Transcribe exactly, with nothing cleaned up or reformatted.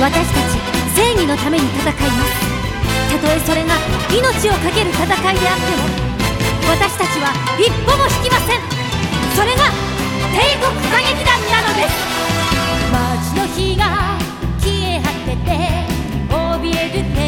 私たち正義のために戦います。たとえそれが命を懸ける戦いであっても私たちは一歩も引きません。それが帝国歌劇団なのです。街の火が消え果てて怯える